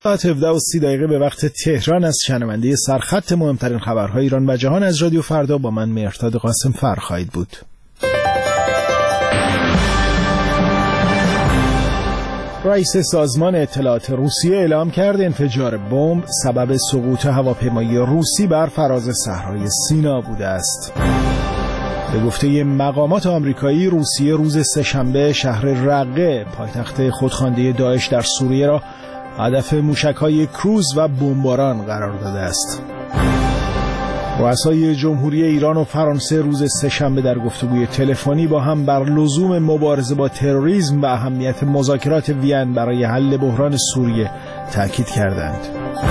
ساعت 17:30 به وقت تهران از شنونده سرخط مهمترین خبرهای ایران و جهان از رادیو فردا با من مهرداد قاسم فر خواهید بود. رئیس سازمان اطلاعات روسیه اعلام کرد انفجار بمب سبب سقوط هواپیمای روسی بر فراز صحرای سینا بوده است. به گفته مقامات آمریکایی، روسیه روز سه‌شنبه شهر رقه پایتخت خودخوانده داعش در سوریه را هدف موشک‌های کروز و بمباران قرار داده است. رؤسای جمهوری ایران و فرانسه روز سه‌شنبه در گفتگوی تلفنی با هم بر لزوم مبارزه با تروریسم و اهمیت مذاکرات وین برای حل بحران سوریه تاکید کردند.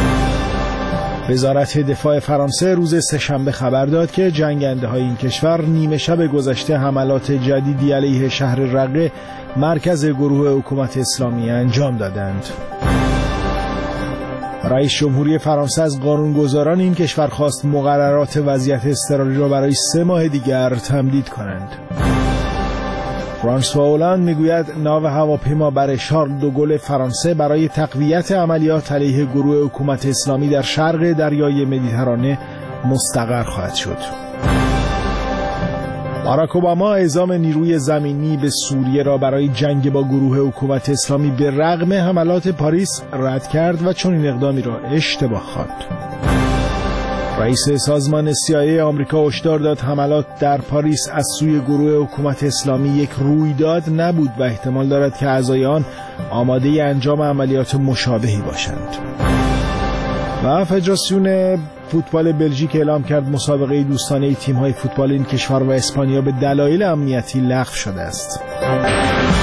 وزارت دفاع فرانسه روز سه‌شنبه خبر داد که جنگنده‌های این کشور نیمه شب گذشته حملات جدیدی علیه شهر رقه مرکز گروه حکومت اسلامی انجام دادند. رئیس جمهوری فرانسه از قانونگذاران این کشور خواست مقررات وضعیت اضطراری را برای 3 ماه دیگر تمدید کنند. فرانسوا هولند میگوید ناو هواپیما بر شارل دو گل فرانسه برای تقویت عملیات علیه گروه حکومت اسلامی در شرق دریای مدیترانه مستقر خواهد شد. باراک اوباما اعزام نیروی زمینی به سوریه را برای جنگ با گروه حکومت اسلامی به رغم حملات پاریس رد کرد و چنین اقدامی را اشتباه خواند. رئیس سازمان CIA آمریکا هشدار داد حملات در پاریس از سوی گروه حکومت اسلامی یک رویداد نبود و احتمال دارد که اعضای آن آماده انجام عملیات مشابهی باشند. و فدراسیون فوتبال بلژیک اعلام کرد مسابقه دوستانه تیم‌های فوتبال این کشور و اسپانیا به دلایل امنیتی لغو شده است.